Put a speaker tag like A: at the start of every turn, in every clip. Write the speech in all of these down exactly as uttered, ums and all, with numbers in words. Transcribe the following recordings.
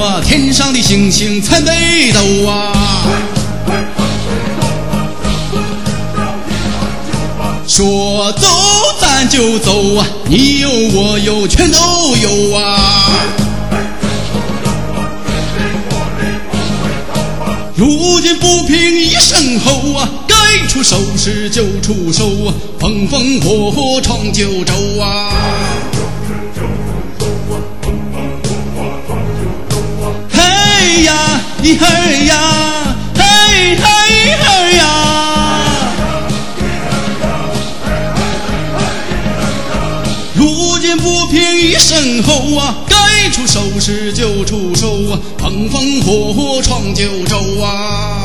A: 啊，天上的星星参北斗啊。说走咱就走啊，你有我有全都有啊。如今不平一声吼啊，该出手时就出手啊，风风火火闯九州啊。嘿呀一嘿呀，嘿嘿嘿呀。如今不平一声吼啊，该出手时就出手啊，风风火火闯九州啊。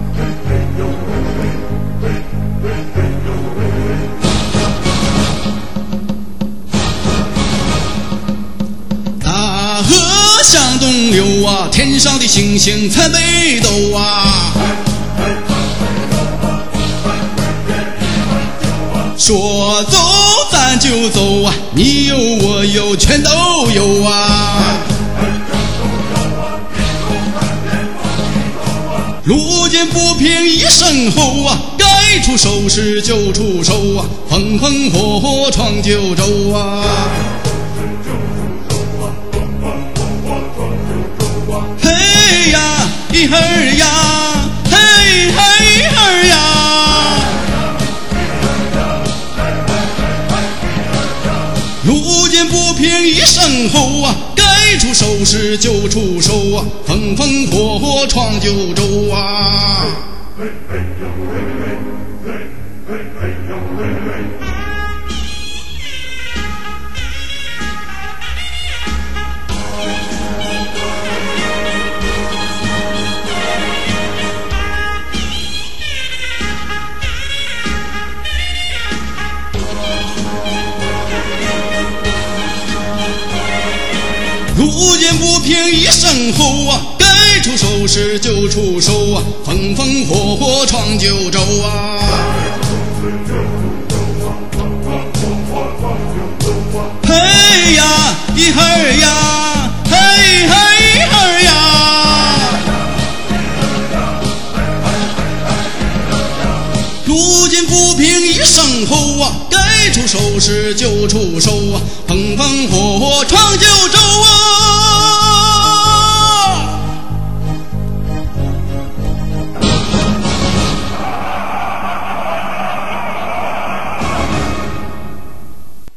A: 大河向东流啊，天上的星星参北斗啊。说走咱就走啊，你有我有全都有啊。如今不平一声吼啊，该出手时就出手啊，风风火火闯九州啊。嘿呀一嘿呀，嘿嘿嘿呀。如今不平一声吼啊，该出手时就出手啊，风风火火闯九州啊。如今不平一声吼啊，该出手时就出手啊，风风火火闯九州啊。嘿呀一嘿呀，嘿嘿嘿呀。如今不平一声吼啊，该出手时就出手啊，风风火火闯